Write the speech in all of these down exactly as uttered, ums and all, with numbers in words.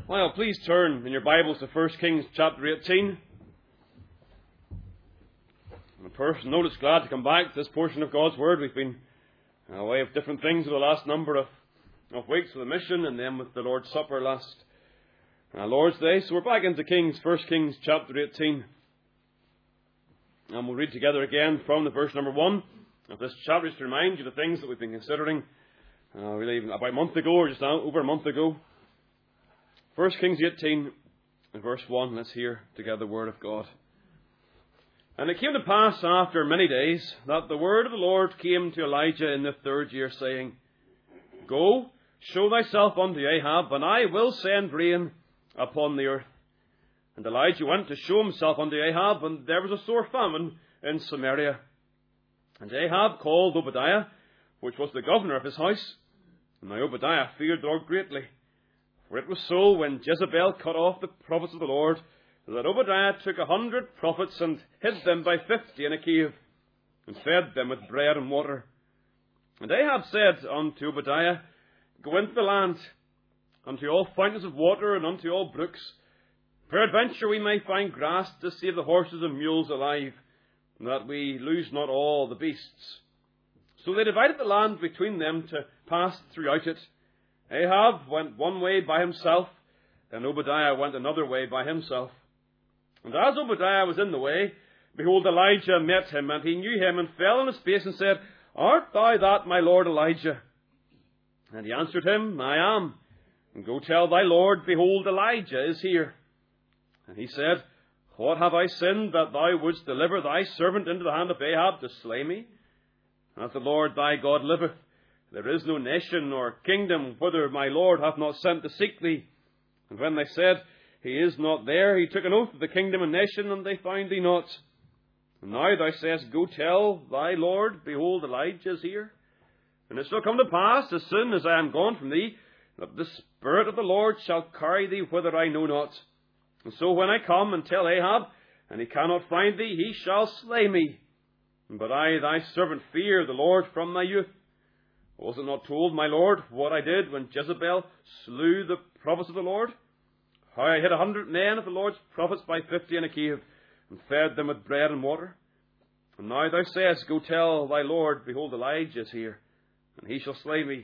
Well, please turn in your Bibles to First Kings chapter eighteen. And a person notice glad to come back to this portion of God's Word. We've been away of different things for the last number of, of weeks with the mission and then with the Lord's Supper last uh, Lord's Day. So we're back into Kings, First Kings chapter eighteen. And we'll read together again from the verse number one of this chapter, just to remind you the things that we've been considering uh, really about a month ago, or just now, over a month ago. First Kings eighteen and verse one, let's hear together the word of God. And it came to pass after many days that the word of the Lord came to Elijah in the third year, saying, Go, show thyself unto Ahab, and I will send rain upon the earth. And Elijah went to show himself unto Ahab, and there was a sore famine in Samaria. And Ahab called Obadiah, which was the governor of his house. And now Obadiah feared the Lord greatly. For it was so, when Jezebel cut off the prophets of the Lord, that Obadiah took a hundred prophets and hid them by fifty in a cave, and fed them with bread and water. And Ahab said unto Obadiah, Go into the land, unto all fountains of water, and unto all brooks. Peradventure we may find grass to save the horses and mules alive, and that we lose not all the beasts. So they divided the land between them to pass throughout it. Ahab went one way by himself, and Obadiah went another way by himself. And as Obadiah was in the way, behold, Elijah met him, and he knew him, and fell on his face, and said, Art thou that, my lord Elijah? And he answered him, I am. And go tell thy lord, behold, Elijah is here. And he said, What have I sinned, that thou wouldst deliver thy servant into the hand of Ahab to slay me? And as the Lord thy God liveth, there is no nation nor kingdom whither my Lord hath not sent to seek thee. And when they said, He is not there, he took an oath of the kingdom and nation, and they found thee not. And now thou sayest, Go tell thy Lord, behold, Elijah is here. And it shall come to pass, as soon as I am gone from thee, that the Spirit of the Lord shall carry thee whither I know not. And so when I come and tell Ahab, and he cannot find thee, he shall slay me. But I, thy servant, fear the Lord from thy youth. Was it not told, my Lord, what I did when Jezebel slew the prophets of the Lord? How I hid a hundred men of the Lord's prophets by fifty in a cave, and fed them with bread and water? And now thou sayest, Go tell thy Lord, behold, Elijah is here, and he shall slay me.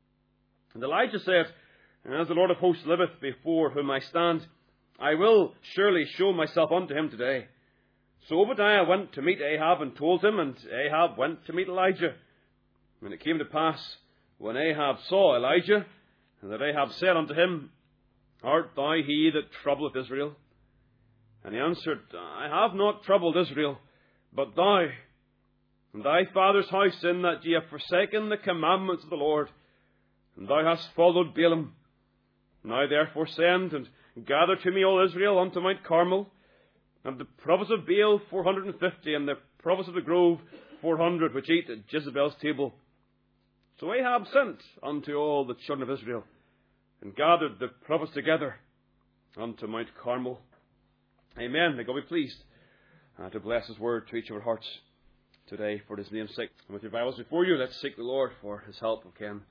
And Elijah said, As the Lord of hosts liveth, before whom I stand, I will surely show myself unto him today. So Obadiah went to meet Ahab, and told him, and Ahab went to meet Elijah. And it came to pass, when Ahab saw Elijah, and that Ahab said unto him, Art thou he that troubleth Israel? And he answered, I have not troubled Israel, but thou, and thy father's house, in that ye have forsaken the commandments of the Lord, and thou hast followed Balaam. Now therefore send, and gather to me all Israel unto Mount Carmel, and the prophets of Baal four hundred and fifty, and the prophets of the grove four hundred, which eat at Jezebel's table. So Ahab sent unto all the children of Israel, and gathered the prophets together unto Mount Carmel. Amen. May God be pleased uh, to bless His word to each of our hearts today for His name's sake. And with your Bibles before you, let's seek the Lord for His help again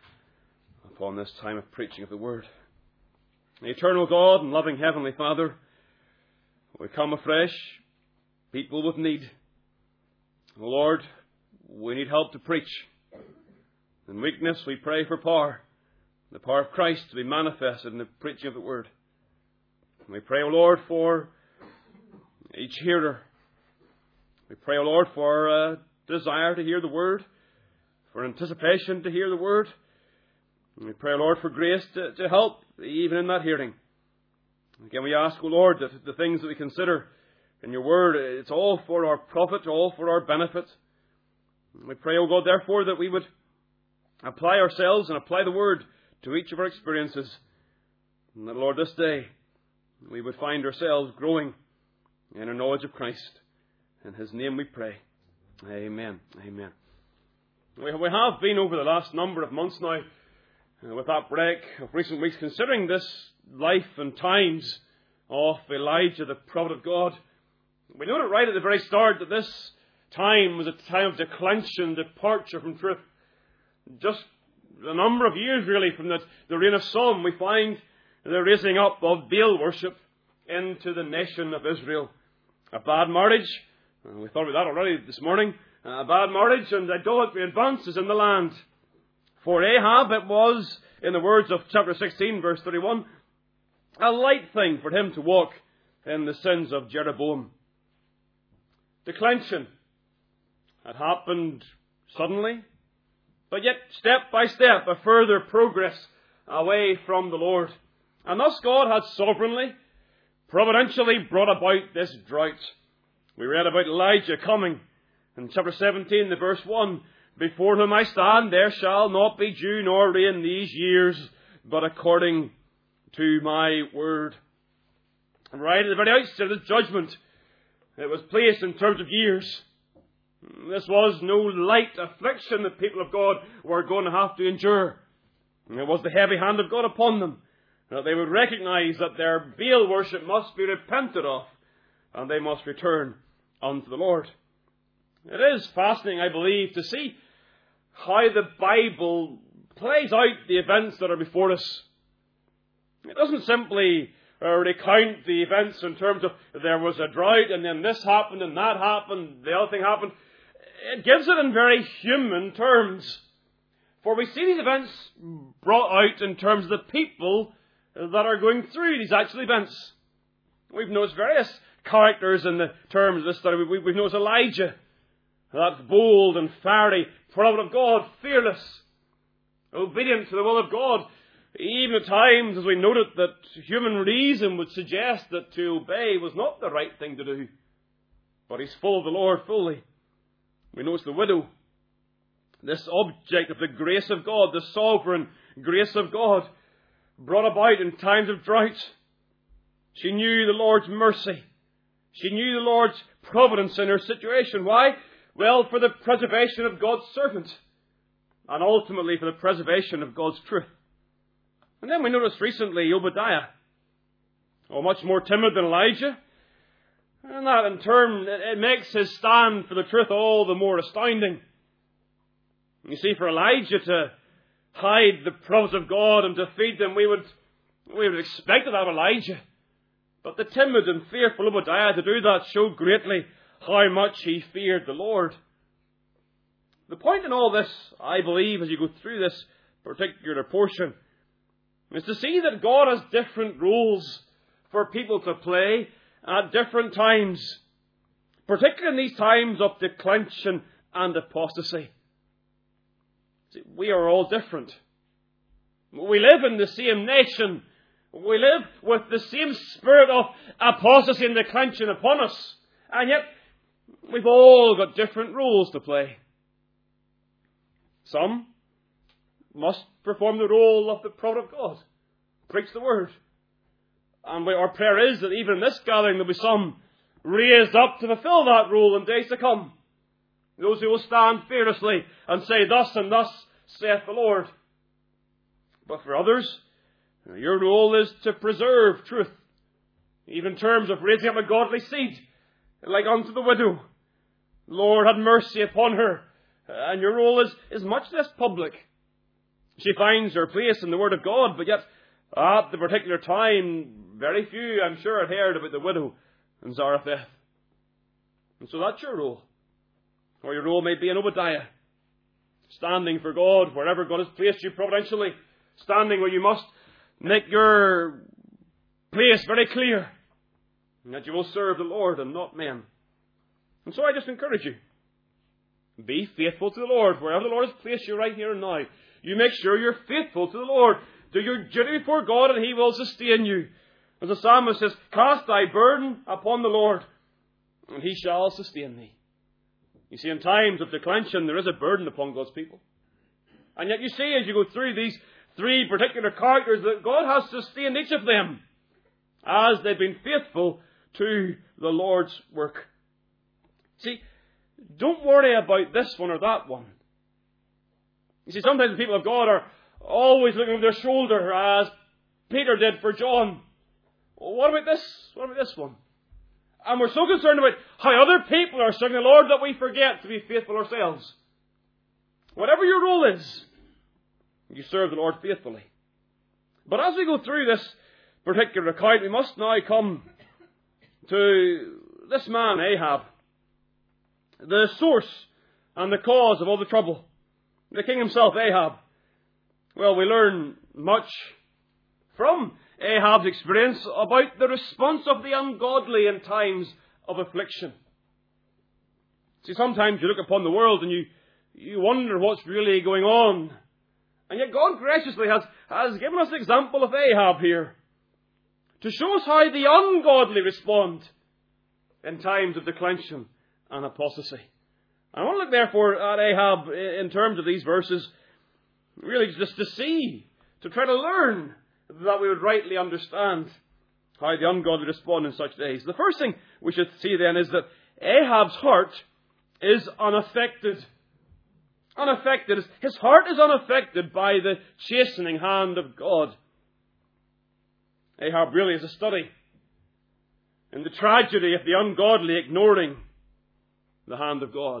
upon this time of preaching of the word. Eternal God and loving Heavenly Father, we come afresh, people with need. Oh Lord, we need help to preach. In weakness, we pray for power, the power of Christ to be manifested in the preaching of the word. And we pray, O Lord, for each hearer. We pray, O Lord, for a desire to hear the word, for anticipation to hear the word. And we pray, O Lord, for grace to, to help even in that hearing. Again, we ask, O Lord, that the things that we consider in your word, it's all for our profit, all for our benefit. And we pray, O God, therefore, that we would apply ourselves and apply the word to each of our experiences. And that, Lord, this day we would find ourselves growing in our knowledge of Christ. In His name we pray. Amen. Amen. We have been over the last number of months now, uh, with that break of recent weeks, considering this life and times of Elijah, the prophet of God. We know it right at the very start that this time was a time of declension, departure from truth. Just a number of years, really, from the, the reign of Solomon, we find the raising up of Baal worship into the nation of Israel. A bad marriage, we thought about that already this morning, a bad marriage and idolatry advances in the land. For Ahab it was, in the words of chapter sixteen, verse thirty-one, a light thing for him to walk in the sins of Jeroboam. Declension had happened suddenly, but yet step by step a further progress away from the Lord. And thus God had sovereignly, providentially brought about this drought. We read about Elijah coming in chapter seventeen, the verse one, before whom I stand, there shall not be dew nor rain these years, but according to my word. And right at the very outset of the judgment, it was placed in terms of years. This was no light affliction that people of God were going to have to endure. And it was the heavy hand of God upon them, that they would recognize that their Baal worship must be repented of, and they must return unto the Lord. It is fascinating, I believe, to see how the Bible plays out the events that are before us. It doesn't simply uh, recount the events in terms of there was a drought and then this happened and that happened, the other thing happened. It gives it in very human terms. For we see these events brought out in terms of the people that are going through these actual events. We've noticed various characters in the terms of this study. We've noticed Elijah, that bold and fiery prophet of God, fearless, obedient to the will of God. Even at times, as we noted, that human reason would suggest that to obey was not the right thing to do. But he's full of the Lord fully. We notice the widow, this object of the grace of God, the sovereign grace of God, brought about in times of drought. She knew the Lord's mercy. She knew the Lord's providence in her situation. Why? Well, for the preservation of God's servant, and ultimately for the preservation of God's truth. And then we noticed recently Obadiah, oh, much more timid than Elijah. And that in turn, it makes his stand for the truth all the more astounding. You see, for Elijah to hide the prophets of God and to feed them, we would, we would expect that of Elijah. But the timid and fearful Obadiah to do that showed greatly how much he feared the Lord. The point in all this, I believe, as you go through this particular portion, is to see that God has different rules for people to play at different times, particularly in these times of declension and apostasy. See, we are all different. We live in the same nation. We live with the same spirit of apostasy and declension upon us. And yet, we've all got different roles to play. Some must perform the role of the prophet of God, preach the word. And we, our prayer is that even in this gathering there will be some raised up to fulfill that role in days to come. Those who will stand fearlessly and say, thus and thus saith the Lord. But for others, your role is to preserve truth, even in terms of raising up a godly seed, like unto the widow. Lord, had mercy upon her. And your role is, is much less public. She finds her place in the Word of God, but yet at the particular time, very few, I'm sure, had heard about the widow in Zarephath. And so that's your role. Or your role may be in Obadiah, standing for God wherever God has placed you providentially, standing where you must make your place very clear, and that you will serve the Lord and not men. And so I just encourage you, be faithful to the Lord. Wherever the Lord has placed you right here and now, you make sure you're faithful to the Lord. Do your duty before God and He will sustain you. As the psalmist says, cast thy burden upon the Lord, and He shall sustain thee. You see, in times of declension, there is a burden upon God's people. And yet you see, as you go through these three particular characters, that God has sustained each of them as they've been faithful to the Lord's work. See, don't worry about this one or that one. You see, sometimes the people of God are always looking over their shoulder, as Peter did for John. Well, what about this? What about this one? And we're so concerned about how other people are serving the Lord that we forget to be faithful ourselves. Whatever your role is, you serve the Lord faithfully. But as we go through this particular account, we must now come to this man, Ahab, the source and the cause of all the trouble. The king himself, Ahab. Well, we learn much from Ahab's experience about the response of the ungodly in times of affliction. See, sometimes you look upon the world and you, you wonder what's really going on. And yet God graciously has, has given us an example of Ahab here to show us how the ungodly respond in times of declension and apostasy. I want to look therefore at Ahab in terms of these verses, really just to see, to try to learn that we would rightly understand how the ungodly respond in such days. The first thing we should see then is that Ahab's heart is unaffected. Unaffected. His heart is unaffected by the chastening hand of God. Ahab really is a study in the tragedy of the ungodly ignoring the hand of God.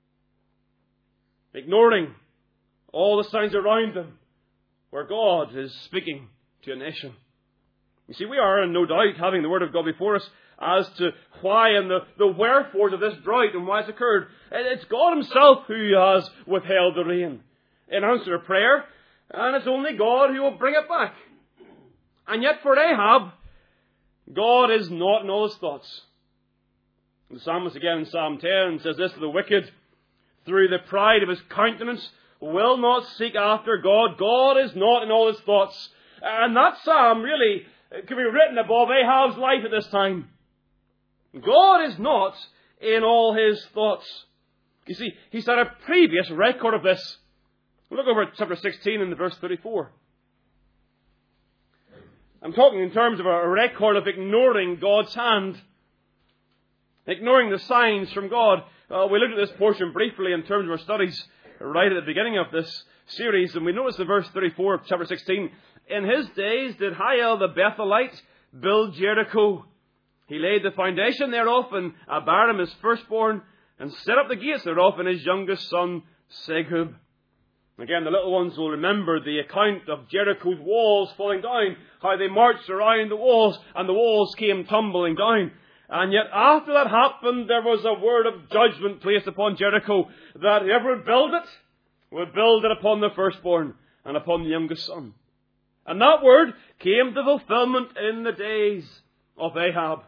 Ignoring all the signs around them where God is speaking to a nation. You see, we are in no doubt having the Word of God before us as to why and the, the wherefores of this drought and why it's occurred. It's God Himself who has withheld the rain in answer to prayer, and it's only God who will bring it back. And yet for Ahab, God is not in all his thoughts. The psalmist again in Psalm ten says this: the wicked, through the pride of his countenance, will not seek after God. God is not in all his thoughts. And that psalm really could be written above Ahab's life at this time. God is not in all his thoughts. You see, he's had a previous record of this. Look over at chapter sixteen and the verse thirty-four. I'm talking in terms of a record of ignoring God's hand. Ignoring the signs from God. Uh, we looked at this portion briefly in terms of our studies right at the beginning of this series, and we notice in verse thirty-four of chapter sixteen, in his days did Hiel the Bethelite build Jericho. He laid the foundation thereof, and Abiram his firstborn, and set up the gates thereof, and his youngest son Segub. Again, the little ones will remember the account of Jericho's walls falling down, how they marched around the walls, and the walls came tumbling down. And yet after that happened, there was a word of judgment placed upon Jericho, that whoever would build it, would build it upon the firstborn, and upon the youngest son. And that word came to fulfillment in the days of Ahab.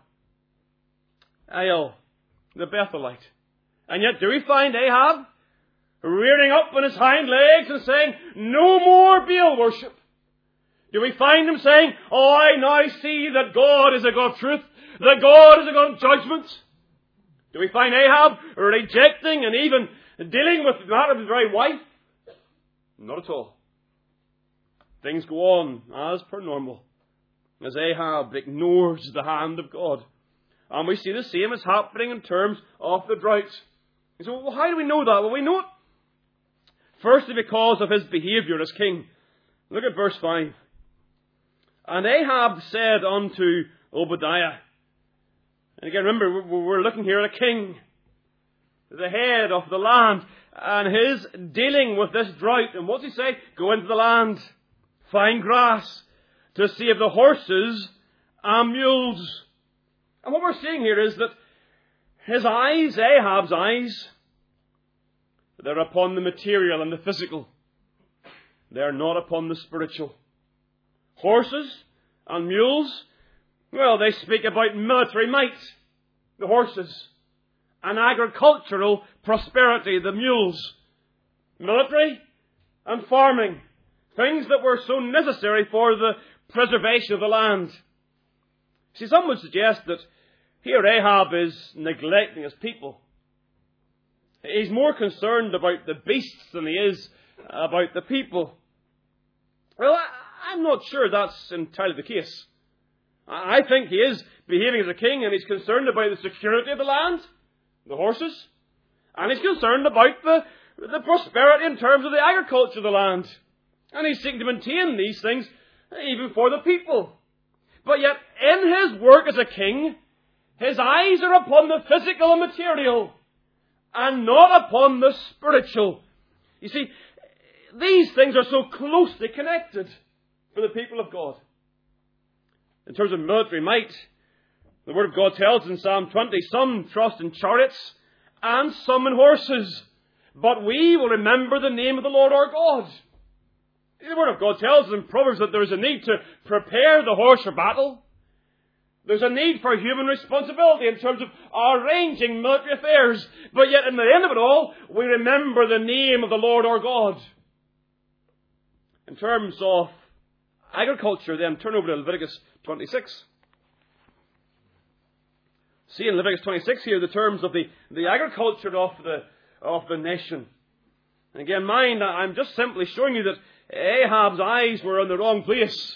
Hiel, the Bethelite. And yet do we find Ahab rearing up on his hind legs and saying, no more Baal worship? Do we find him saying, oh, I now see that God is a God of truth, that God is a God of judgment? Do we find Ahab rejecting and even dealing with the matter of his very wife? Not at all. Things go on as per normal, as Ahab ignores the hand of God. And we see the same is happening in terms of the drought. You say, well, how do we know that? Well, we know it firstly because of his behaviour as king. Look at verse five. And Ahab said unto Obadiah, and again, remember, we're looking here at a king, the head of the land, and his dealing with this drought. And what's he say? Go into the land, find grass, to save the horses and mules. And what we're seeing here is that his eyes, Ahab's eyes, they're upon the material and the physical. They're not upon the spiritual. Horses and mules, well, they speak about military might, the horses, and agricultural prosperity, the mules. Military and farming, things that were so necessary for the preservation of the land. See, some would suggest that here Ahab is neglecting his people. He's more concerned about the beasts than he is about the people. Well, I'm not sure that's entirely the case. I think he is behaving as a king, and he's concerned about the security of the land, the horses, and he's concerned about the, the prosperity in terms of the agriculture of the land. And he's seeking to maintain these things even for the people. But yet, in his work as a king, his eyes are upon the physical and material, and not upon the spiritual. You see, these things are so closely connected for the people of God. in terms of military might, the Word of God tells in Psalm twenty, some trust in chariots and some in horses, but we will remember the name of the Lord our God. The Word of God tells us in Proverbs that there is a need to prepare the horse for battle. There's a need for human responsibility in terms of arranging military affairs. But yet, in the end of it all, we remember the name of the Lord our God. In terms of agriculture, then, turn over to Leviticus twenty-six. See in Leviticus twenty-six here the terms of the, the agriculture of the, of the nation. And again, mind, I'm just simply showing you that Ahab's eyes were in the wrong place.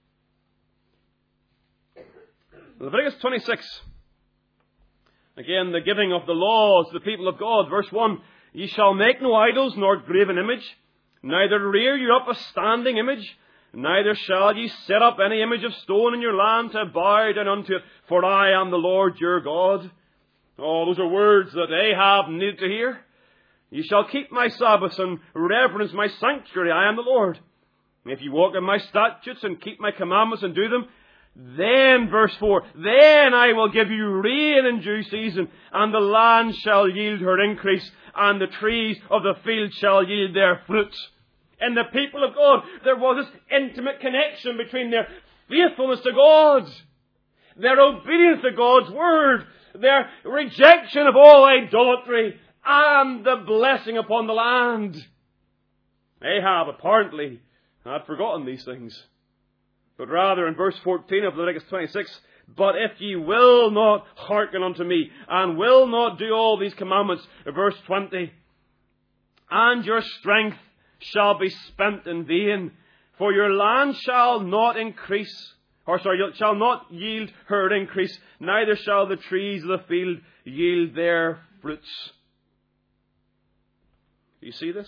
Leviticus twenty-six. Again, the giving of the laws to the people of God. Verse one, ye shall make no idols nor graven image, neither rear you up a standing image, neither shall ye set up any image of stone in your land to bow down unto it, for I am the Lord your God. Oh, those are words that Ahab needed to hear. Ye shall keep my Sabbaths and reverence my sanctuary. I am the Lord. If ye walk in my statutes and keep my commandments and do them, then, verse four, then I will give you rain in due season, and the land shall yield her increase, and the trees of the field shall yield their fruits. In the people of God, there was this intimate connection between their faithfulness to God, their obedience to God's word, their rejection of all idolatry, and the blessing upon the land. Ahab apparently had forgotten these things. But rather in verse fourteen of Leviticus twenty-six, but if ye will not hearken unto me, and will not do all these commandments, verse twenty, and your strength shall be spent in vain, for your land shall not increase, or sorry, shall not yield her increase, neither shall the trees of the field yield their fruits. Do you see this?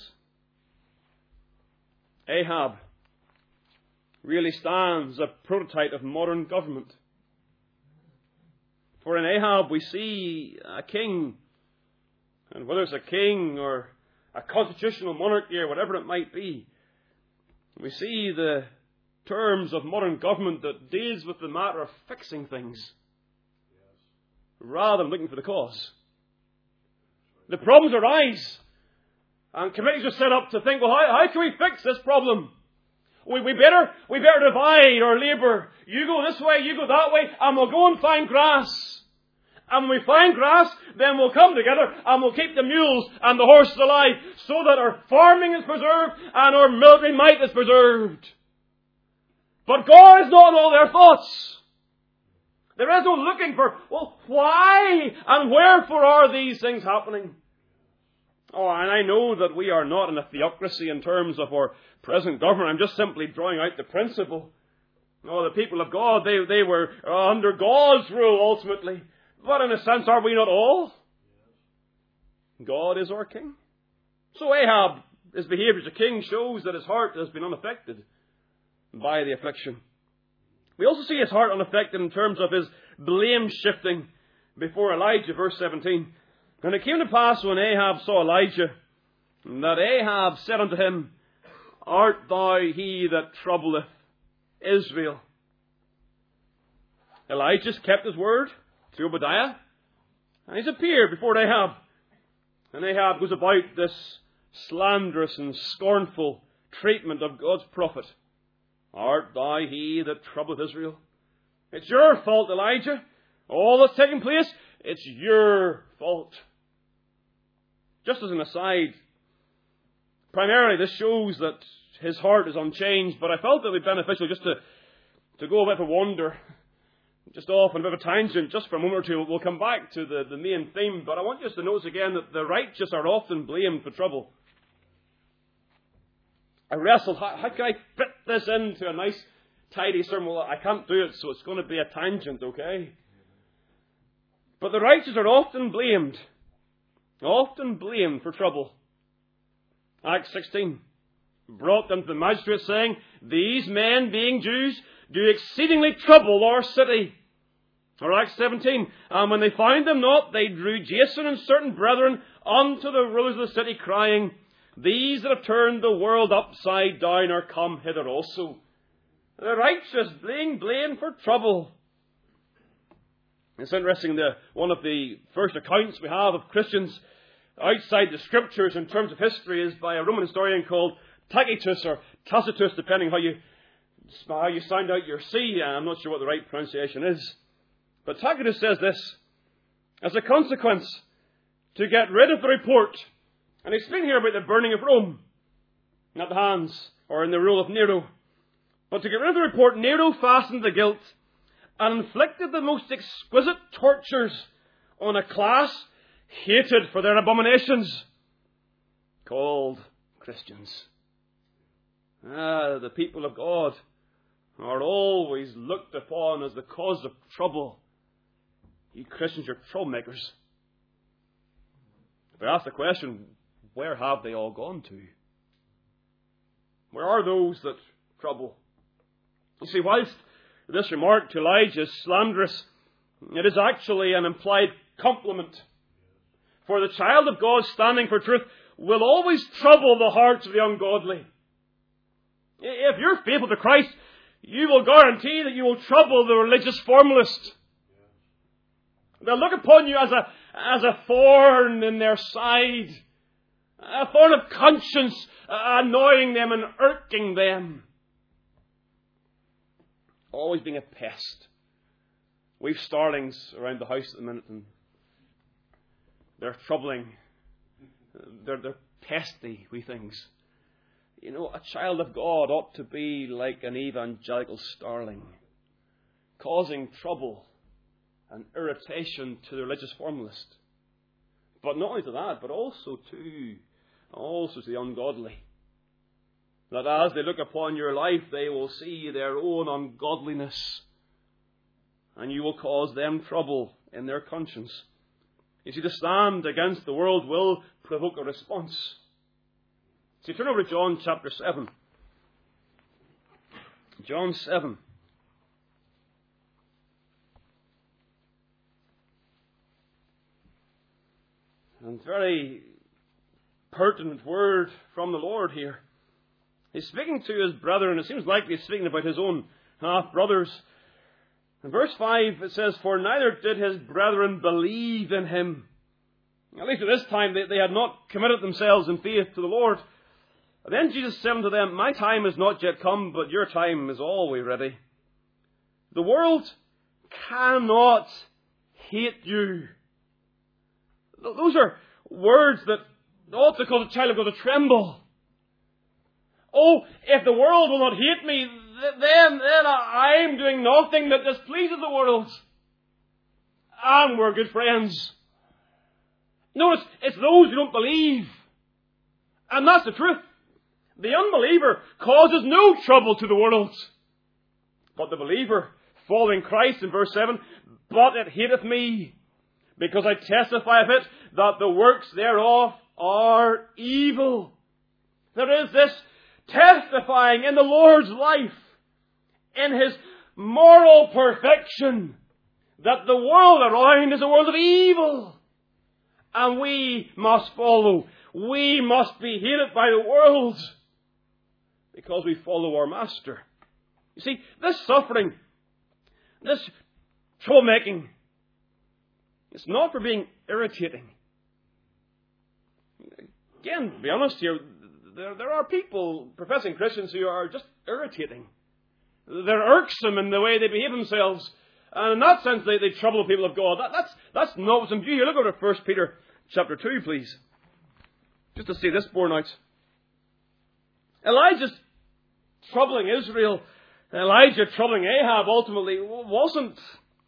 Ahab really stands a prototype of modern government. For in Ahab we see a king, and whether it's a king or a constitutional monarchy or whatever it might be, we see the terms of modern government that deals with the matter of fixing things rather than looking for the cause. The problems arise, and committees are set up to think, well, how, how can we fix this problem? We, we better we better divide our labour. You go this way, you go that way, and we'll go and find grass. And when we find grass, then we'll come together and we'll keep the mules and the horses alive so that our farming is preserved and our military might is preserved. But God is not all their thoughts. There is no looking for, well, why and wherefore are these things happening? Oh, and I know that we are not in a theocracy in terms of our present government. I'm just simply drawing out the principle. Oh, the people of God, they, they were under God's rule ultimately. But in a sense, are we not all? God is our king. So Ahab, his behavior as a king shows that his heart has been unaffected by the affliction. We also see his heart unaffected in terms of his blame shifting before Elijah, verse seventeen. And it came to pass when Ahab saw Elijah, that Ahab said unto him, Art thou he that troubleth Israel? Elijah's kept his word to Obadiah, and he's appeared before Ahab. And Ahab goes about this slanderous and scornful treatment of God's prophet. Art thou he that troubleth Israel? It's your fault, Elijah. All that's taking place, it's your fault. Just as an aside, primarily this shows that his heart is unchanged, but I felt it would be beneficial just to, to go a bit of a wander, just off on a bit of a tangent, just for a moment or two. We'll come back to the, the main theme, but I want you to notice again that the righteous are often blamed for trouble. I wrestled, how, how can I fit this into a nice, tidy sermon? Well, I can't do it, so it's going to be a tangent, okay? But the righteous are often blamed, often blamed for trouble. Acts sixteen, brought them to the magistrate, saying, These men, being Jews, do exceedingly trouble our city. Or Acts seventeen, and when they found them not, they drew Jason and certain brethren unto the rulers of the city, crying, These that have turned the world upside down are come hither also. The righteous being blamed for trouble. It's interesting, the, one of the first accounts we have of Christians outside the Scriptures in terms of history is by a Roman historian called Tacitus, or Tacitus, depending how you, how you sound out your C. I'm not sure what the right pronunciation is. But Tacitus says this: as a consequence, to get rid of the report, and he's speaking here about the burning of Rome, not the hands, or in the rule of Nero. But to get rid of the report, Nero fastened the guilt and inflicted the most exquisite tortures on a class hated for their abominations, called Christians. Ah, the people of God are always looked upon as the cause of trouble. You Christians are troublemakers. If I ask the question, where have they all gone to? Where are those that trouble? You see, whilst this remark to Elijah is slanderous, it is actually an implied compliment. For the child of God standing for truth will always trouble the hearts of the ungodly. If you're faithful to Christ, you will guarantee that you will trouble the religious formalist. They'll look upon you as a, as a thorn in their side, a thorn of conscience, annoying them and irking them. Always being a pest. We've starlings around the house at the minute, and they're troubling. They're, they're pesty, wee things. You know, a child of God ought to be like an evangelical starling, causing trouble and irritation to the religious formalist. But not only to that, but also to, also to the ungodly. That as they look upon your life, they will see their own ungodliness, and you will cause them trouble in their conscience. You see, to stand against the world will provoke a response. See, turn over to John chapter seven. John seven. And very pertinent word from the Lord here. He's speaking to his brother, and it seems likely he's speaking about his own half-brothers. In verse five it says, for neither did his brethren believe in him. At least at this time they, they had not committed themselves in faith to the Lord. And then Jesus said unto them, my time is not yet come, but your time is always ready. The world cannot hate you. Those are words that ought to cause a child of God to tremble. Oh, if the world will not hate me, then, then I'm doing nothing that displeases the world. And we're good friends. Notice, it's those who don't believe. And that's the truth. The unbeliever causes no trouble to the world. But the believer, following Christ in verse seven, but it hateth me, because I testify of it, that the works thereof are evil. There is this testifying in the Lord's life, in His moral perfection, that the world around is a world of evil. And we must follow. We must be hated by the world because we follow our Master. You see, this suffering, this troublemaking, it's not for being irritating. Again, to be honest here, there, there are people, professing Christians, who are just irritating. They're irksome in the way they behave themselves. And in that sense, they, they trouble the people of God. That, that's, that's not what's in view here. Look over to First Peter chapter two, please. Just to see this borne out. Elijah's troubling Israel, Elijah troubling Ahab ultimately wasn't,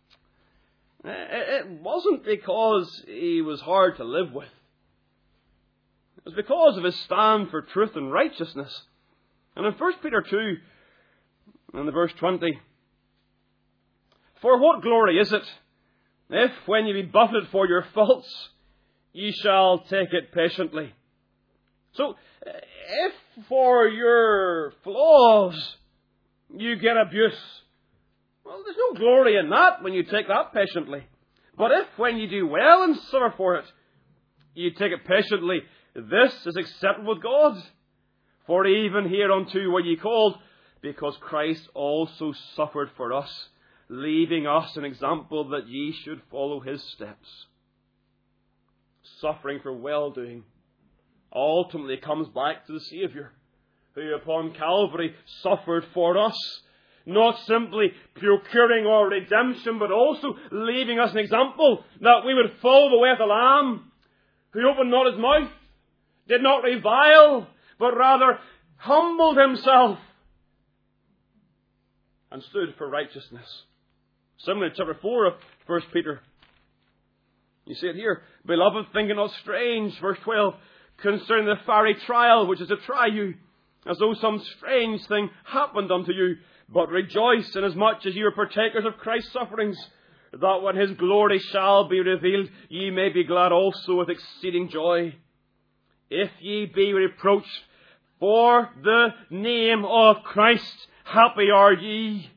it wasn't because he was hard to live with. It was because of his stand for truth and righteousness. And in First Peter two, in the verse twenty, for what glory is it, if when you be buffeted for your faults, ye shall take it patiently? So, if for your flaws you get abuse, well, there's no glory in that when you take that patiently. But if when you do well and suffer for it, you take it patiently, this is acceptable with God. For even hereunto were ye called, because Christ also suffered for us, leaving us an example that ye should follow his steps. Suffering for well-doing ultimately comes back to the Saviour, who upon Calvary suffered for us, not simply procuring our redemption, but also leaving us an example that we would follow the way of the Lamb, who opened not his mouth, did not revile, but rather humbled himself and stood for righteousness. Similarly, chapter four of First Peter. You see it here. Beloved, think it not strange, verse twelve, concerning the fiery trial which is to try you, as though some strange thing happened unto you. But rejoice, inasmuch as ye are partakers of Christ's sufferings, that when his glory shall be revealed, ye may be glad also with exceeding joy. If ye be reproached for the name of Christ, happy are ye.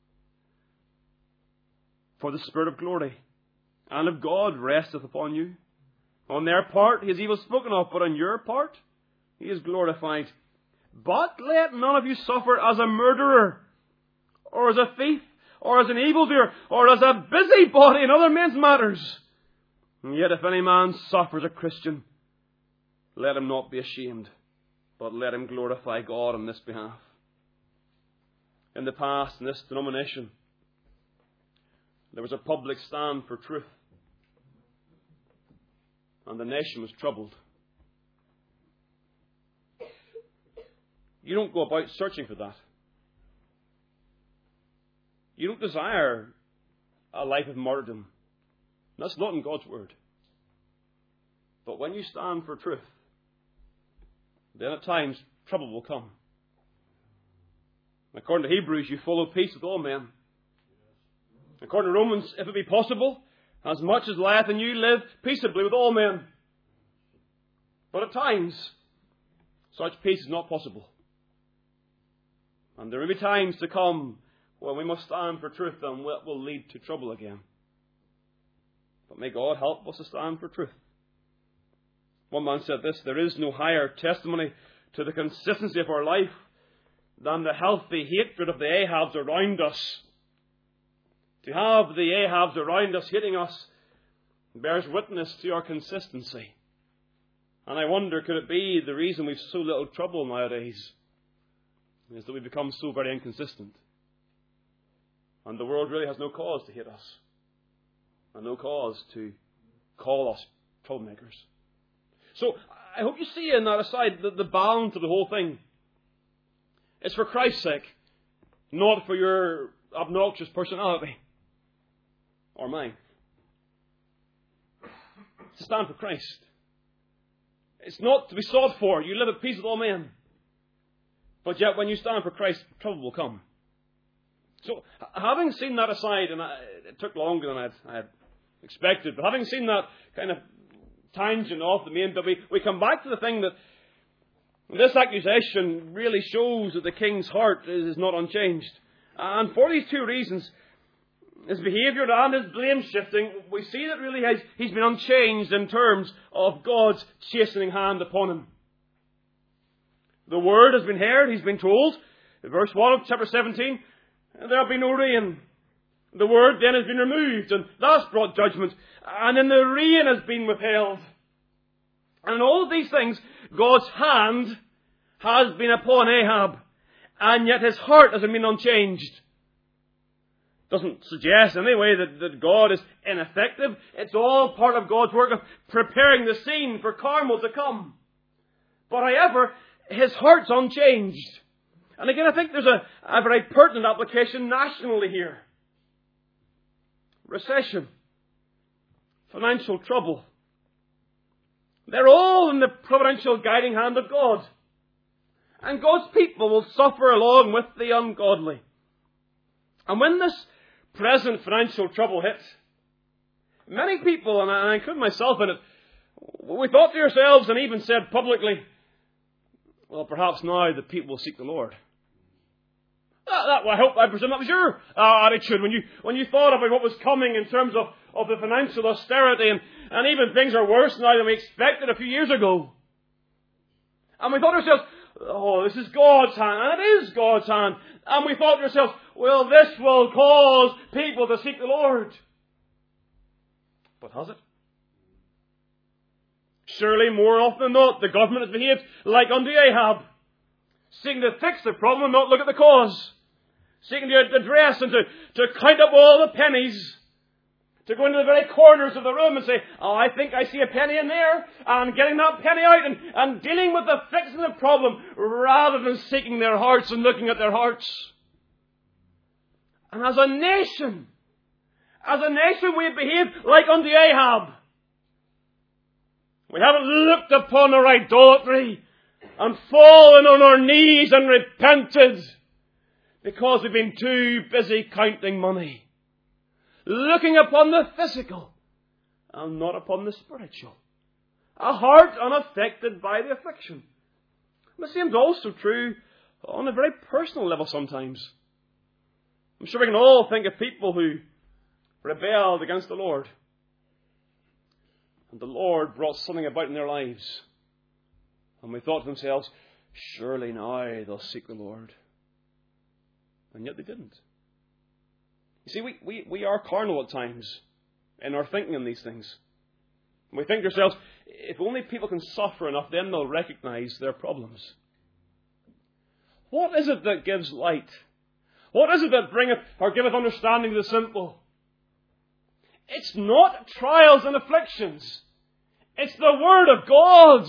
For the Spirit of glory and of God resteth upon you. On their part he is evil spoken of, but on your part he is glorified. But let none of you suffer as a murderer, or as a thief, or as an evildoer, or as a busybody in other men's matters. And yet if any man suffers a Christian, let him not be ashamed, but let him glorify God on this behalf. In the past, in this denomination, there was a public stand for truth, and the nation was troubled. You don't go about searching for that. You don't desire a life of martyrdom. That's not in God's Word. But when you stand for truth, then at times trouble will come. According to Hebrews, you follow peace with all men. According to Romans, if it be possible, as much as lieth in you, live peaceably with all men. But at times, such peace is not possible. And there will be times to come when we must stand for truth, and it will lead to trouble again. But may God help us to stand for truth. One man said this: there is no higher testimony to the consistency of our life than the healthy hatred of the Ahabs around us. To have the Ahabs around us hating us bears witness to our consistency. And I wonder, could it be the reason we've so little trouble nowadays is that we've become so very inconsistent? And the world really has no cause to hate us, and no cause to call us troublemakers. So I hope you see in that aside that the balance of the whole thing is for Christ's sake, not for your obnoxious personality or mine. It's to stand for Christ. It's not to be sought for. You live at peace with all men. But yet when you stand for Christ, trouble will come. So, having seen that aside, and I, it took longer than I'd, I had expected, but having seen that kind of tangent off the main bit, we, we come back to the thing that this accusation really shows that the king's heart is, is not unchanged. And for these two reasons, his behaviour and his blame shifting, we see that really has, he's been unchanged in terms of God's chastening hand upon him. The word has been heard, he's been told. In verse one of chapter seventeen, there'll be no rain. The word then has been removed, and that's brought judgment. And then the rain has been withheld. And in all of these things, God's hand has been upon Ahab, and yet his heart has been unchanged. Doesn't suggest anyway that, that God is ineffective. It's all part of God's work of preparing the scene for Carmel to come. But however, his heart's unchanged. And again, I think there's a, a very pertinent application nationally here. Recession, financial trouble. They're all in the providential guiding hand of God. And God's people will suffer along with the ungodly. And when this present financial trouble hit, many people, and I include myself in it, we thought to ourselves and even said publicly, well, perhaps now the people will seek the Lord. That, that, I hope, I presume that was your uh, attitude when you when you thought about what was coming in terms of, of the financial austerity, and, and even things are worse now than we expected a few years ago. And we thought to ourselves, oh, this is God's hand, and it is God's hand. And we thought to ourselves, well, this will cause people to seek the Lord. But has it? Surely, more often than not, the government has behaved like unto Ahab, seeking to fix the problem and not look at the cause, seeking to address and to, to count up all the pennies, to go into the very corners of the room and say, oh, I think I see a penny in there, and getting that penny out and, and dealing with the fixing the problem rather than seeking their hearts and looking at their hearts. And as a nation, as a nation we have behaved like unto Ahab. We haven't looked upon our idolatry and fallen on our knees and repented because we've been too busy counting money. Looking upon the physical and not upon the spiritual. A heart unaffected by the affliction. And the same is also true on a very personal level sometimes. I'm sure we can all think of people who rebelled against the Lord. And the Lord brought something about in their lives. And we thought to themselves, surely now they'll seek the Lord. And yet they didn't. You see, we, we, we are carnal at times in our thinking on these things. And we think to ourselves, if only people can suffer enough, then they'll recognize their problems. What is it that gives light? What is it that bringeth or giveth understanding to the simple? It's not trials and afflictions. It's the Word of God.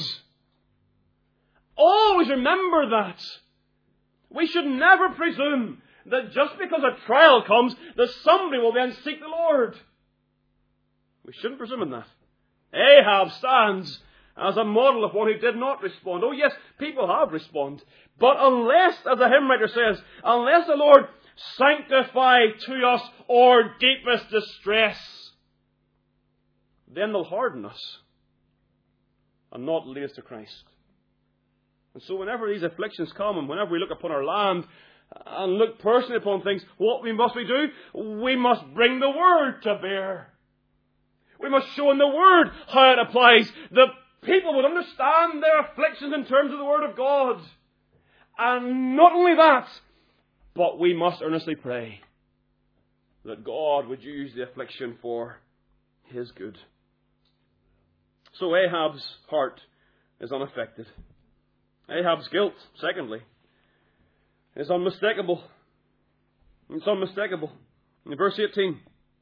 Always remember that. We should never presume that just because a trial comes, that somebody will then seek the Lord. We shouldn't presume in that. Ahab stands as a model of one who did not respond. Oh yes, people have responded. But unless, as the hymn writer says, unless the Lord sanctify to us our deepest distress, then they'll harden us and not lead us to Christ. And so whenever these afflictions come and whenever we look upon our land and look personally upon things, what we must we do? We must bring the Word to bear. We must show in the Word how it applies. The people would understand their afflictions in terms of the Word of God. And not only that, but we must earnestly pray that God would use the affliction for His good. So Ahab's heart is unaffected. Ahab's guilt, secondly, is unmistakable. It's unmistakable. In verse eighteen,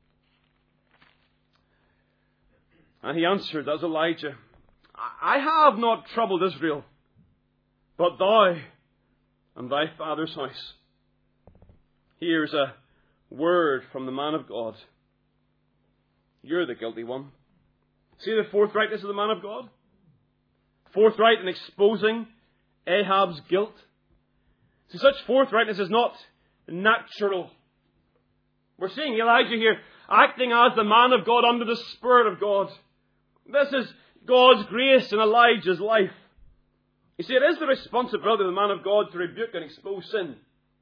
and he answered as Elijah, I have not troubled Israel, but thou and thy father's house. Here's a word from the man of God. You're the guilty one. See the forthrightness of the man of God? Forthright in exposing Ahab's guilt. See, such forthrightness is not natural. We're seeing Elijah here acting as the man of God under the Spirit of God. This is God's grace in Elijah's life. You see, it is the responsibility of the man of God to rebuke and expose sin.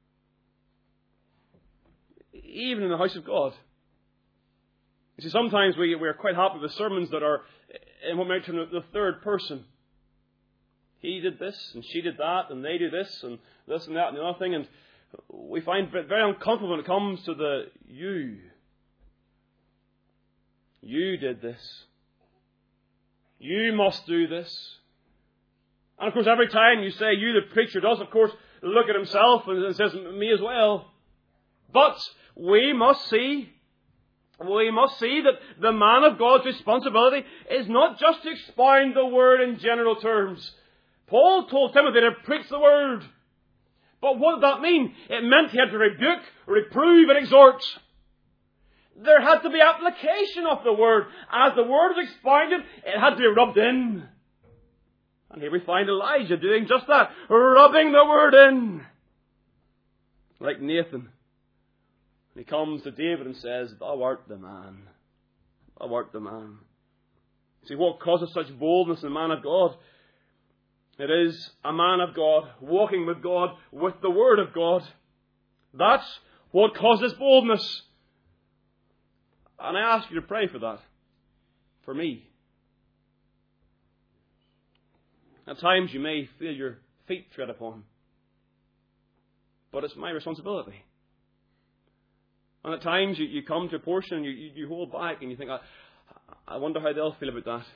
Even in the house of God. You see, sometimes we, we're quite happy with sermons that are in what we might term the third person. He did this, and she did that, and they do this, and this and that, and the other thing. And we find it very uncomfortable when it comes to the you. You did this. You must do this. And of course, every time you say you, the preacher does, of course, look at himself and says, me as well. But we must see, we must see that the man of God's responsibility is not just to expound the word in general terms. Paul told Timothy to preach the word. But what did that mean? It meant he had to rebuke, reprove, and exhort. There had to be application of the word. As the word was expounded, it had to be rubbed in. And here we find Elijah doing just that, rubbing the word in. Like Nathan. He comes to David and says, thou art the man. Thou art the man. See, what causes such boldness in the man of God? It is a man of God, walking with God, with the Word of God. That's what causes boldness. And I ask you to pray for that. For me. At times you may feel your feet tread upon. But it's my responsibility. And at times you, you come to a portion and you, you, you hold back and you think, I, I wonder how they'll feel about that.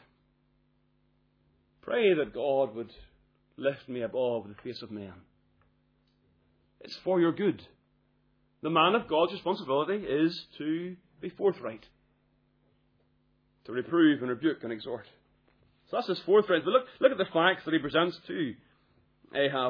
Pray that God would lift me above the face of men. It's for your good. The man of God's responsibility is to be forthright, to reprove and rebuke and exhort. So that's his forthright. But look, look at the facts that he presents to Ahab.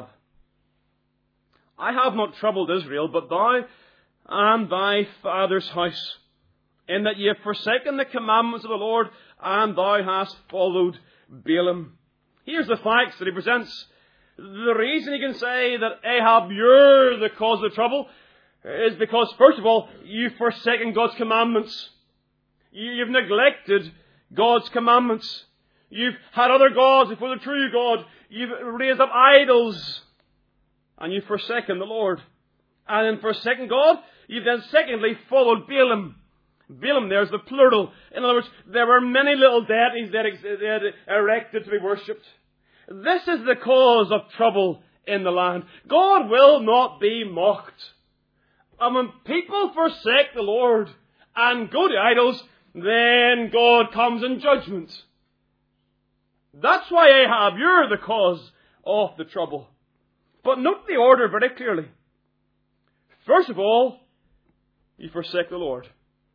I have not troubled Israel, but thou and thy father's house, in that ye have forsaken the commandments of the Lord, and thou hast followed Balaam. Here's the facts that he presents. The reason he can say that Ahab, you're the cause of the trouble, is because, first of all, you've forsaken God's commandments. You've neglected God's commandments. You've had other gods before the true God. You've raised up idols. And you've forsaken the Lord. And in forsaking God, you've then secondly followed Balaam. Balaam, there's the plural. In other words, there were many little deities that they had erected to be worshipped. This is the cause of trouble in the land. God will not be mocked. And when people forsake the Lord and go to idols, then God comes in judgment. That's why, Ahab, you're the cause of the trouble. But note the order very clearly. First of all, you forsake the Lord.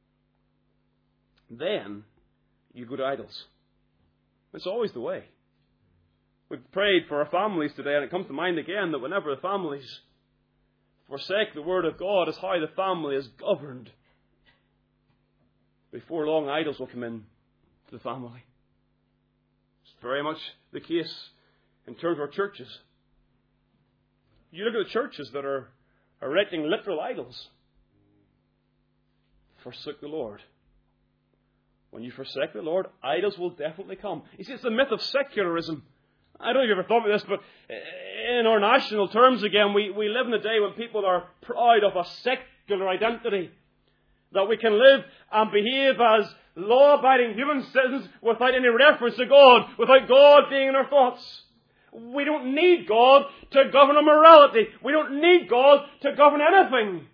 Then you go to idols. It's always the way. We've prayed for our families today, and it comes to mind again that whenever the families forsake the Word of God, is how the family is governed. Before long, idols will come in to the family. It's very much the case in terms of our churches. You look at the churches that are erecting literal idols. Forsook the Lord. When you forsake the Lord, idols will definitely come. You see, it's the myth of secularism. I don't know if you've ever thought about this, but in our national terms again, we, we live in a day when people are proud of a secular identity. That we can live and behave as law-abiding human citizens without any reference to God, without God being in our thoughts. We don't need God to govern our morality. We don't need God to govern anything.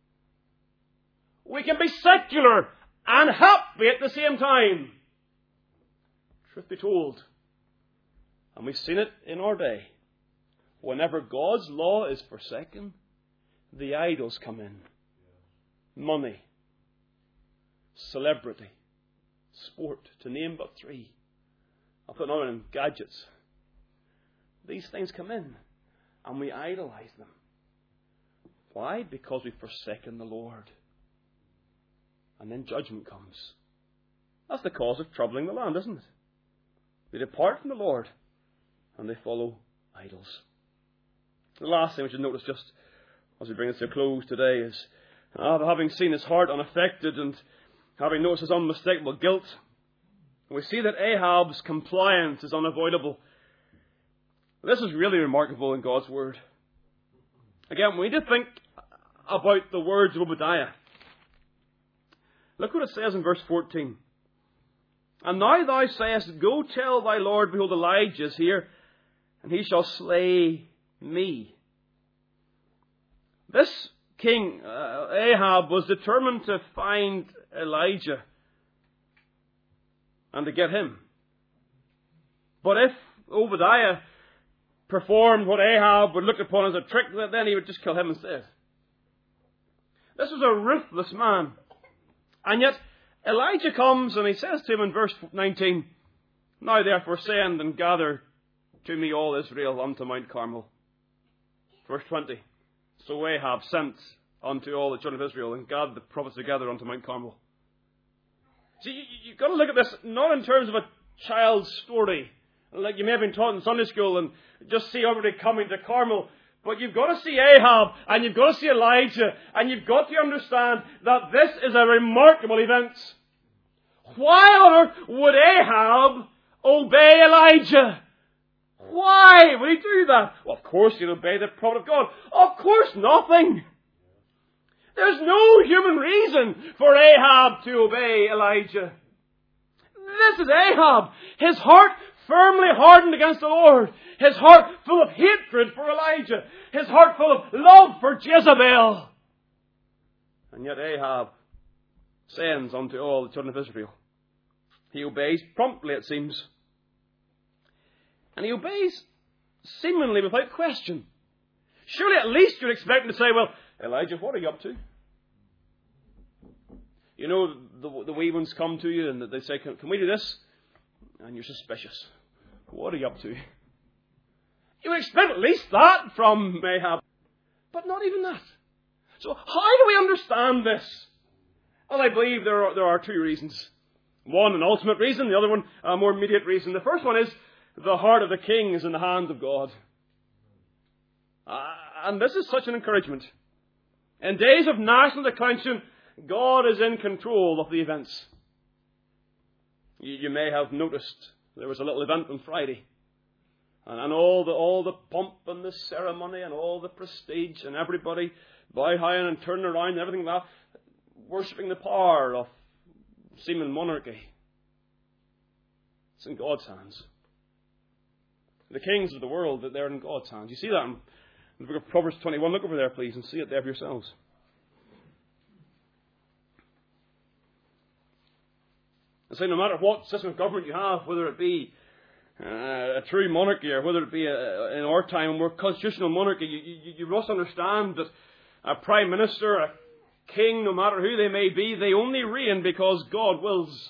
We can be secular and happy at the same time. Truth be told, and we've seen it in our day, whenever God's law is forsaken, the idols come in. Money, celebrity, sport, to name but three. I'll put another in, gadgets. These things come in, and we idolize them. Why? Because we've forsaken the Lord. And then judgment comes. That's the cause of troubling the land, isn't it? They depart from the Lord, and they follow idols. The last thing we should notice just as we bring this to a close today is, uh, having seen his heart unaffected and having noticed his unmistakable guilt, we see that Ahab's compliance is unavoidable. This is really remarkable in God's Word. Again, we need to think about the words of Obadiah. Look what it says in verse fourteen. And now thou sayest, Go tell thy Lord, behold, Elijah is here, and he shall slay me. This king, uh, Ahab, was determined to find Elijah and to get him. But if Obadiah performed what Ahab would look upon as a trick, then he would just kill him instead. This was a ruthless man. And yet, Elijah comes and he says to him in verse nineteen, Now therefore send and gather to me all Israel unto Mount Carmel. Verse twenty, So Ahab sent unto all the children of Israel and gathered the prophets together unto Mount Carmel. See, you, you've got to look at this not in terms of a child's story, like you may have been taught in Sunday school, and just see everybody coming to Carmel. But you've got to see Ahab, and you've got to see Elijah, and you've got to understand that this is a remarkable event. Why on earth would Ahab obey Elijah? Why would he do that? Well, of course he'd obey the prophet of God. Of course nothing. There's no human reason for Ahab to obey Elijah. This is Ahab. His heart firmly hardened against the Lord. His heart full of hatred for Elijah. His heart full of love for Jezebel. And yet Ahab sends unto all the children of Israel. He obeys promptly, it seems. And he obeys seemingly without question. Surely at least you'd expect him to say, well, Elijah, what are you up to? You know, the, the wee ones come to you and they say, can, can we do this? And you're suspicious. What are you up to? You would expect at least that from Ahab. But not even that. So how do we understand this? Well, I believe there are, there are two reasons. One, an ultimate reason. The other one, a more immediate reason. The first one is the heart of the king is in the hands of God. Uh, and this is such an encouragement. In days of national declension, God is in control of the events. You, you may have noticed there was a little event on Friday. And, and all the all the pomp and the ceremony and all the prestige and everybody bowing and turning around and everything like that, worshipping the power of seeming monarchy. It's in God's hands. The kings of the world, they're in God's hands. You see that in the book of Proverbs twenty-one. Look over there, please, and see it there for yourselves. I say, no matter what system of government you have, whether it be uh, a true monarchy or whether it be a, in our time a more constitutional monarchy, you, you, you must understand that a prime minister, a king, no matter who they may be, they only reign because God wills.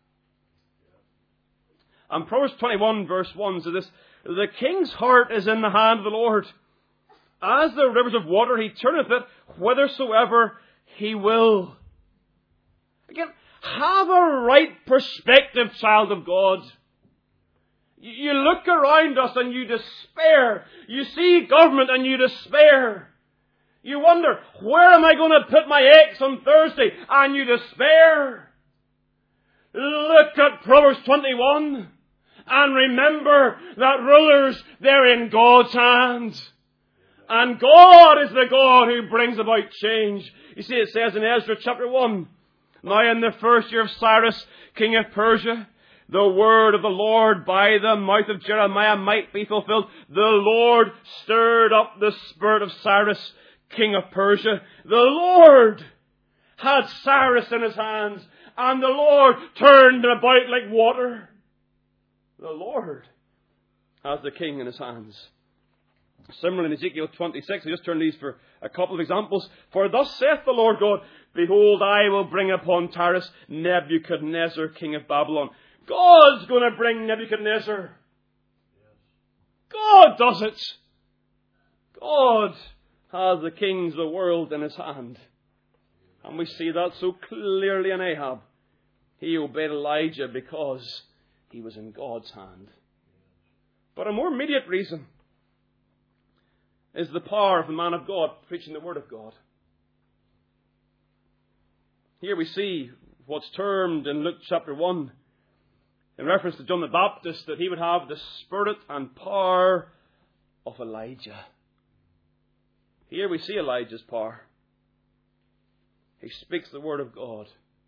And Proverbs twenty-one verse one says this, the king's heart is in the hand of the Lord. As the rivers of water, he turneth it whithersoever he will. Again, have a right perspective, child of God. You look around us and you despair. You see government and you despair. You wonder, where am I going to put my eggs on Thursday? And you despair. Look at Proverbs twenty-one and remember that rulers, they're in God's hands. And God is the God who brings about change. You see, it says in Ezra chapter one, now in the first year of Cyrus, king of Persia, the word of the Lord by the mouth of Jeremiah might be fulfilled. The Lord stirred up the spirit of Cyrus, king of Persia. The Lord had Cyrus in his hands, and the Lord turned him about like water. The Lord has the king in his hands. Similarly, in Ezekiel twenty-six, I just turned these for a couple of examples. For thus saith the Lord God, behold, I will bring upon Tyrus Nebuchadnezzar, king of Babylon. God's going to bring Nebuchadnezzar. God does it. God has the kings of the world in his hand. And we see that so clearly in Ahab. He obeyed Elijah because he was in God's hand. But a more immediate reason is the power of the man of God preaching the word of God. Here we see what's termed in Luke chapter one, in reference to John the Baptist, that he would have the spirit and power of Elijah. Here we see Elijah's power. He speaks the word of God.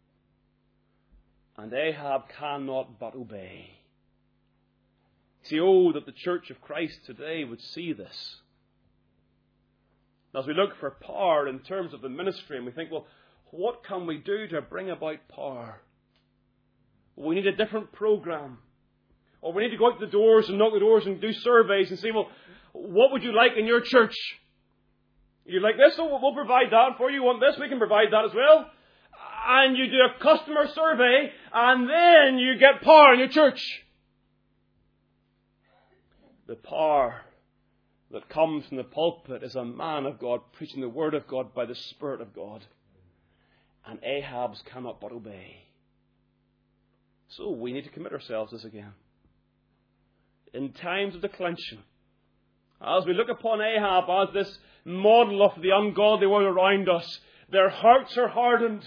And Ahab cannot but obey. See, oh, that the church of Christ today would see this. As we look for power in terms of the ministry, and we think, well, what can we do to bring about power? Well, we need a different program. Or we need to go out the doors and knock the doors and do surveys and say, well, what would you like in your church? You like this? So we'll provide that for you. You want this? We can provide that as well. And you do a customer survey, and then you get power in your church. The power that comes from the pulpit is a man of God preaching the word of God by the Spirit of God. And Ahab's cannot but obey. So we need to commit ourselves to this again. In times of declension, as we look upon Ahab as this model of the ungodly world around us, their hearts are hardened.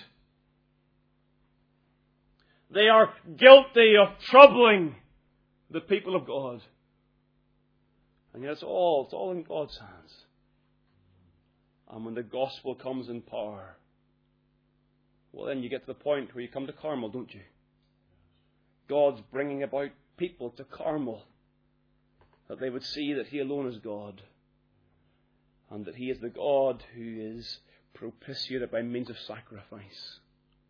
They are guilty of troubling the people of God. And yet it's all, it's all in God's hands. And when the gospel comes in power, well, then you get to the point where you come to Carmel, don't you? God's bringing about people to Carmel, that they would see that He alone is God, and that He is the God who is propitiated by means of sacrifice.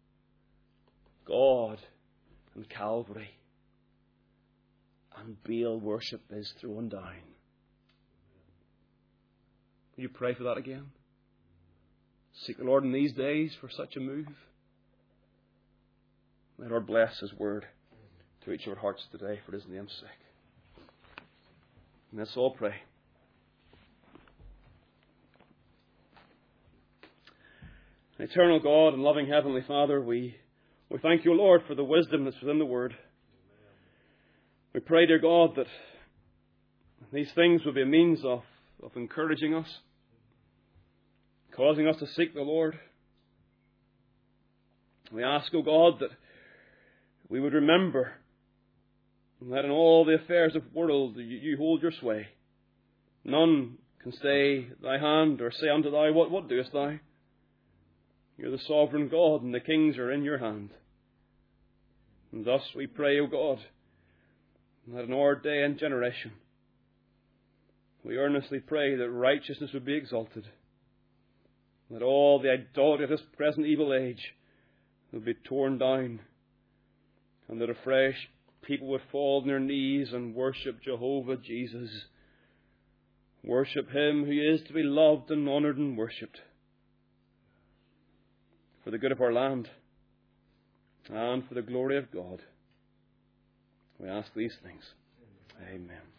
God and Calvary, and Baal worship is thrown down. Will you pray for that again? Seek the Lord in these days for such a move. May the Lord bless His word to each of our hearts today for His name's sake. And let's all pray. Eternal God and loving Heavenly Father, we, we thank You, Lord, for the wisdom that's within the Word. We pray, dear God, that these things will be a means of, of encouraging us, causing us to seek the Lord. We ask, O God, that we would remember that in all the affairs of the world you, you hold Your sway. None can stay Thy hand or say unto Thou, What, what doest Thou? You're the sovereign God, and the kings are in Your hand. And thus we pray, O God, that in our day and generation we earnestly pray that righteousness would be exalted, that all the idolatry of this present evil age would be torn down, and that afresh people would fall on their knees and worship Jehovah Jesus, worship Him who is to be loved and honoured and worshipped, for the good of our land and for the glory of God. We ask these things. Amen.